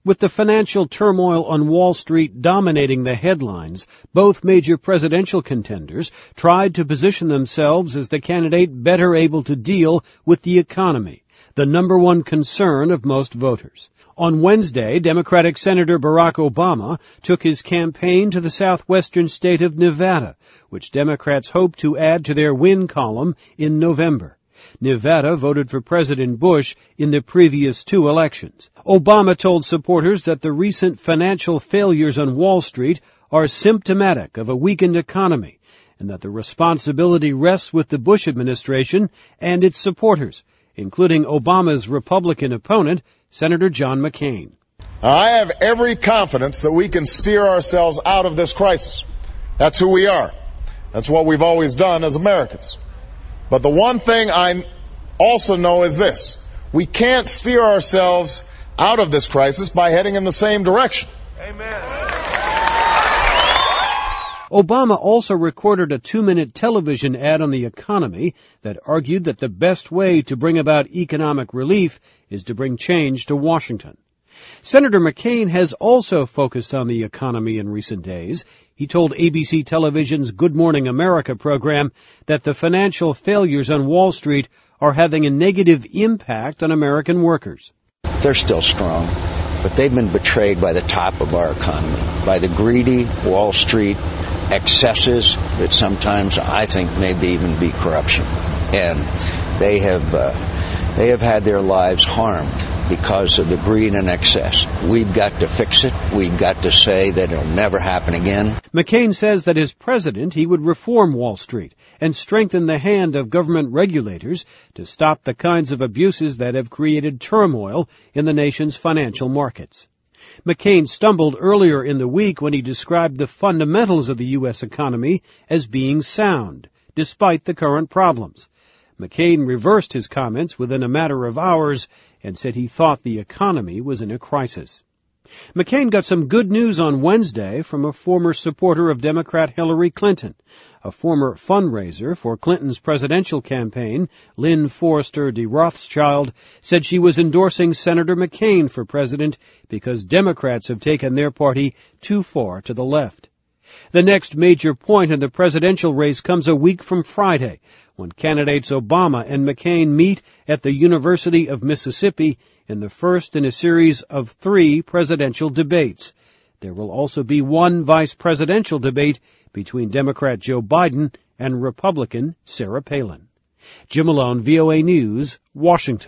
With the financial turmoil on Wall Street dominating the headlines, both major presidential contenders tried to position themselves as the candidate better able to deal with the economy, the number one concern of most voters. On Wednesday, Democratic Senator Barack Obama took his campaign to the southwestern state of Nevada, which Democrats hope to add to their win column in November. Nevada voted for President Bush in the previous two elections. Obama told supporters that the recent financial failures on Wall Street are symptomatic of a weakened economy, and that the responsibility rests with the Bush administration and its supporters, including Obama's Republican opponent, Senator John McCain. I have every confidence that we can steer ourselves out of this crisis. That's who we are. That's what we've always done as Americans. But the one thing I also know is this: we can't steer ourselves out of this crisis by heading in the same direction. Amen. Obama also recorded a 2-minute television ad on the economy that argued that the best way to bring about economic relief is to bring change to Washington. Senator McCain has also focused on the economy in recent days. He told ABC Television's Good Morning America program that the financial failures on Wall Street are having a negative impact on American workers. They're still strong, but they've been betrayed by the top of our economy, by the greedy Wall Street excesses that sometimes I think maybe even be corruption. And they have had their lives harmed because of the greed and excess. We've got to fix it. We've got to say that it'll never happen again. McCain says that as president, he would reform Wall Street and strengthen the hand of government regulators to stop the kinds of abuses that have created turmoil in the nation's financial markets. McCain stumbled earlier in the week when he described the fundamentals of the U.S. economy as being sound, despite the current problems. McCain reversed his comments within a matter of hours and said he thought the economy was in a crisis. McCain got some good news on Wednesday from a former supporter of Democrat Hillary Clinton. A former fundraiser for Clinton's presidential campaign, Lynn Forrester de Rothschild, said she was endorsing Senator McCain for president because Democrats have taken their party too far to the left. The next major point in the presidential race comes a week from Friday, when candidates Obama and McCain meet at the University of Mississippi in the first in a series of 3 presidential debates. There will also be one vice presidential debate between Democrat Joe Biden and Republican Sarah Palin. Jim Malone, VOA News, Washington.